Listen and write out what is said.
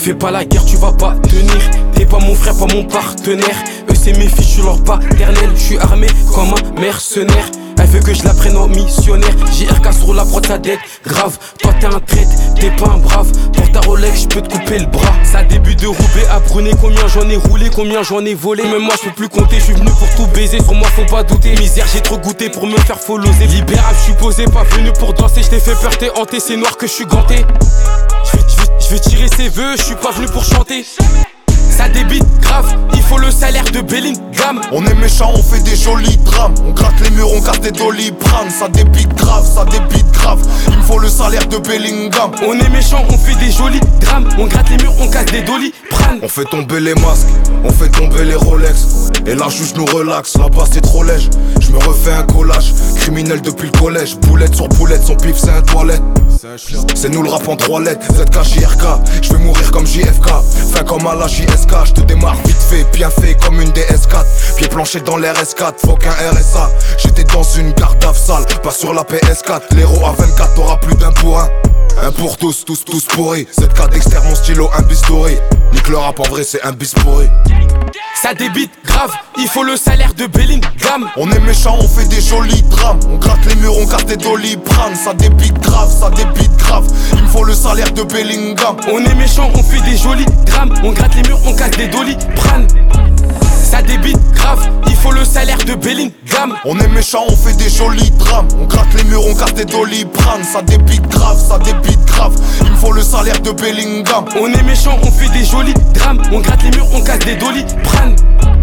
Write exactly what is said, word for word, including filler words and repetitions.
fais pas la guerre, tu vas pas tenir. T'es pas mon frère, pas mon partenaire. Eux c'est mes filles, je suis leur paternel. Je suis armé comme un mercenaire. Elle veut que je la prenne en missionnaire. J R K sur la prod, ça dette grave. Toi t'es un traître, t'es pas un brave. Pour ta Rolex, je peux te couper le bras. Ça début de Roubaix à Brunet. Combien j'en ai roulé, combien j'en ai volé. Même moi je peux plus compter, je suis venu pour tout baiser. Sur moi faut pas douter, misère j'ai trop goûté pour me faire folloser. Libérable, je suis posé, pas venu pour danser. Je t'ai fait peur, t'es hanté, c'est noir que je suis ganté. Je vais, je vais, je vais tirer ses vœux, je suis pas venu pour chanter. Ça débite grave, il faut le salaire de Bellingham. On est méchant, on fait des jolis drames. On gratte les murs, on casse des doliprane. Ça débite grave, ça débite grave. Il me faut le salaire de Bellingham. On est méchant, on fait des jolis drames. On gratte les murs, on casse des doliprane. On fait tomber les masques, on fait tomber les Rolex. Et la juge nous relaxe, là-bas c'est trop léger. Je me refais un collage, criminel depuis le collège. Boulette sur boulette, son pif c'est un toilette. C'est nous le rap en trois lettres, Z K J R K. Je vais mourir comme J F K, fin comme à la J S K. Je te démarre vite fait, bien fait comme une D S quatre. Pied planché dans l'R S quatre, faut qu'un R S A. J'étais dans une garde à sale, pas sur la P S quatre. L'héros à vingt-quatre, t'auras plus d'un pour un. Un pour tous, tous, tous pourris. Z K Dexter, mon stylo, un bistouri. Nique le rap en vrai, c'est un bis pourri. Ça débite grave, il faut le salaire de Bellingham. On est méchant, on fait des jolis drames. On gratte les murs, on casse des doliprane. Ça débite grave, ça débite grave. Il me faut le salaire de Bellingham. On est méchant, on fait des jolis drames. On gratte les murs, on casse des doliprane. Ça débite grave, il faut le salaire de Bellingham. On est méchant, on fait des jolis drames. On gratte les murs, on casse des doliprane. Ça débite grave, ça débite grave. Il me faut le salaire de Bellingham. On est méchant, on fait des jolis drames. On gratte les murs, on casse des doliprane.